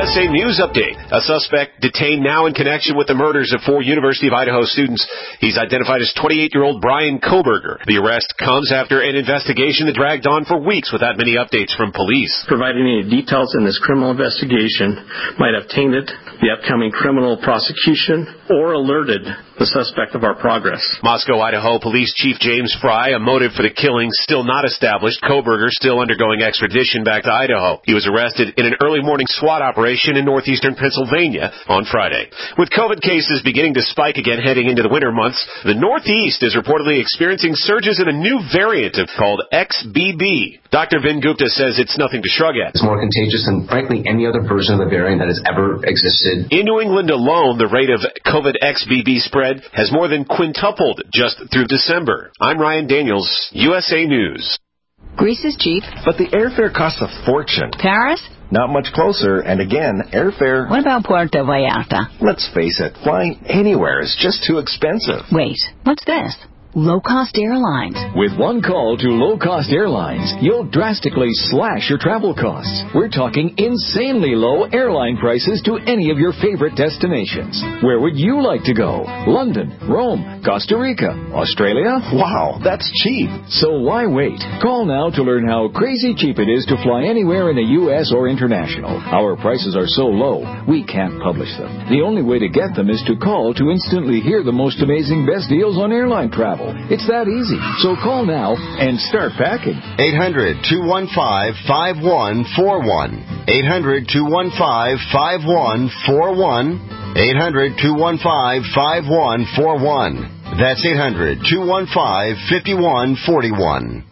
USA News Update. A suspect detained now in connection with the murders of 4 University of Idaho students. He's identified as 28-year-old Brian Koberger. The arrest comes after an investigation that dragged on for weeks without many updates from police. Providing any details in this criminal investigation might have tainted the upcoming criminal prosecution or alerted the suspect of our progress. Moscow, Idaho Police Chief James Fry, a motive for the killing still not established. Koberger still undergoing extradition back to Idaho. He was arrested in an early morning SWAT operation in northeastern Pennsylvania on Friday. With COVID cases beginning to spike again heading into the winter months, the Northeast is reportedly experiencing surges in a new variant called XBB. Dr. Vin Gupta says it's nothing to shrug at. It's more contagious than, frankly, any other version of the variant that has ever existed. In New England alone, the rate of COVID XBB spread has more than quintupled just through December. I'm Ryan Daniels, USA News. Greece is cheap. But the airfare costs a fortune. Paris? Not much closer, and again, airfare... What about Puerto Vallarta? Let's face it, flying anywhere is just too expensive. Wait, what's this? Low-cost airlines. With one call to low-cost airlines, you'll drastically slash your travel costs. We're talking insanely low airline prices to any of your favorite destinations. Where would you like to go? London, Rome, Costa Rica, Australia? Wow, that's cheap. So why wait? Call now to learn how crazy cheap it is to fly anywhere in the U.S. or international. Our prices are so low, we can't publish them. The only way to get them is to call to instantly hear the most amazing best deals on airline travel. It's that easy. So call now and start packing. 800-215-5141. 800-215-5141. 800-215-5141. That's 800-215-5141.